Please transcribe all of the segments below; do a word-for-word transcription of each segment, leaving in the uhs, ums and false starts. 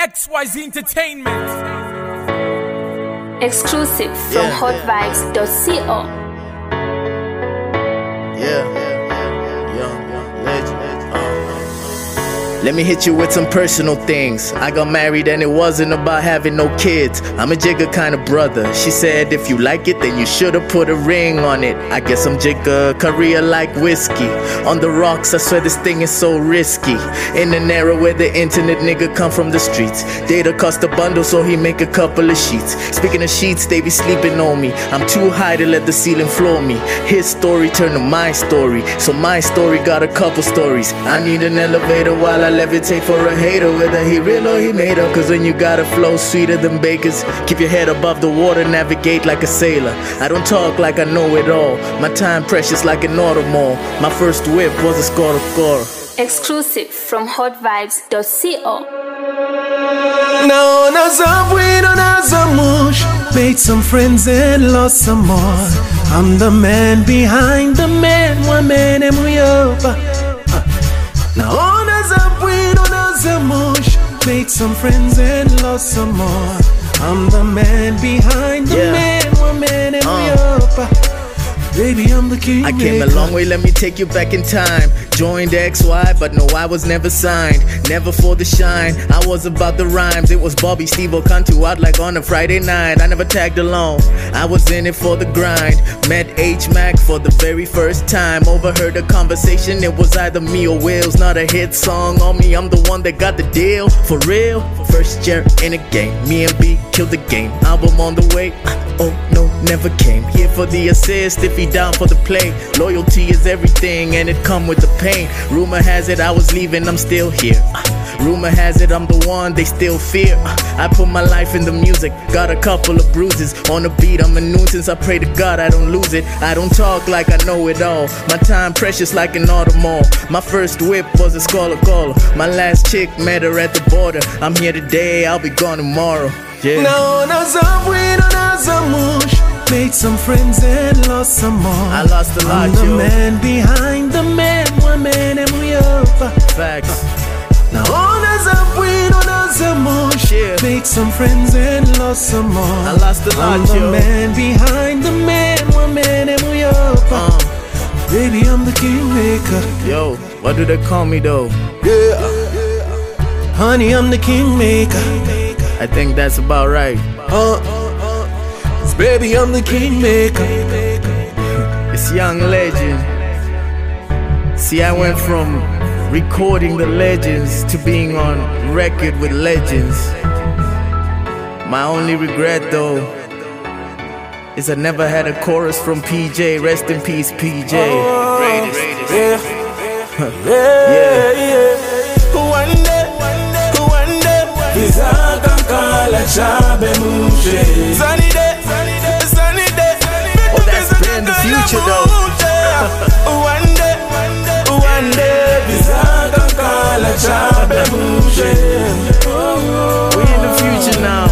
X Y Z Entertainment. Exclusive from Yeah. hot vibes dot co. Yeah, young legend. Uh. Let me hit you with some personal things. I got married and it wasn't about having no kids. I'm a Jigga kind of brother. She said if you like it, then you should've put a ring on it. I guess I'm Jigga, career like whiskey. On the rocks, I swear this thing is so risky. In an era where the internet nigga come from the streets. Data cost a bundle, so he make a couple of sheets. Speaking of sheets, they be sleeping on me. I'm too high to let the ceiling floor me. His story turned to my story, so my story got a couple stories. I need an elevator while I levitate for a hater, whether he real or he made up. Cause when you got a flow sweeter than bakers, keep your head above the water, navigate like a sailor. I don't talk like I know it all. My time precious like an automall. My first whip was a score score. Exclusive from hot vibes dot co. Naona zabwino na zamush, made some friends and lost some more. I'm the man behind the man, one man and we up. Naona zabwino na zamush, made some friends and lost some more. I'm the man behind the Yeah. man, one man and we up. Baby, I'm the king. I came a long way, let me take you back in time. Joined X Y, but no, I was never signed. Never for the shine, I was about the rhymes. It was Bobby, Steve, Okantu out like on a Friday night. I never tagged along, I was in it for the grind. Met H-Mac for the very first time. Overheard a conversation, it was either me or Will's. Not a hit song on me, I'm the one that got the deal. For real, first year in the game. Me and B killed the game. Album on the way, oh no, never came. Here for the assist, if he down for the play. Loyalty is everything and it come with the pain. Rumor has it I was leaving, I'm still here. uh, Rumor has it I'm the one they still fear. uh, I put my life in the music, got a couple of bruises. On the beat I'm a nuisance, I pray to God I don't lose it. I don't talk like I know it all. My time precious like an automall. My first whip was a Scholar Caller. My last chick met her at the border. I'm here today, I'll be gone tomorrow. Yeah. Naona zabwino na zamush, made some friends and lost some more. I lost a lot, I'm the yo. man behind the man, one man and we up. Facts. Naona zabwino na zamush, Yeah. made some friends and lost some more. I lost a lot, I'm the yo. man behind the man, one man and we up. Uh, Baby, I'm the kingmaker. yo, what do they call me though? Yeah. Honey, I'm the kingmaker. I think that's about right. Uh, baby, I'm the kingmaker. It's Young Legend. See, I went from recording the legends to being on record with legends. My only regret though is I never had a chorus from P J. Rest in peace, P J. Yeah, Yeah. One day, one day, Vizaka kala chabe mushe. Sunny day, sunny day. Oh, that's been the future though. One day, one day, Vizaka kala chabe mushe. We in the future now.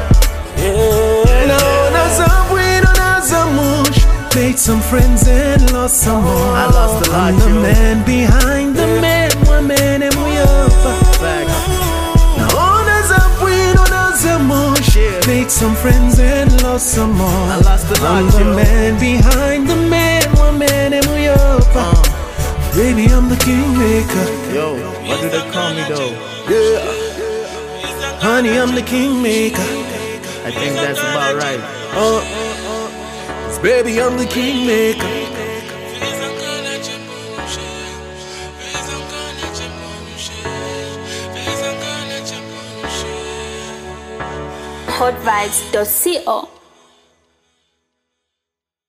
Naona zabwino na zamush, made some friends and lost some more. I lost a lot, I'm the yo. man behind the man, one man and we up. Facts. Naona zabwino na zamush, Yeah. made some friends and lost some more. I lost a lot, I'm the yo. man behind the man, one man and we up. Uh, Baby, I'm the kingmaker. yo, what do they call me though? Yeah. Honey, I'm the kingmaker. I think that's about right. Uh, baby, I'm the kingmaker. hot vibes dot co.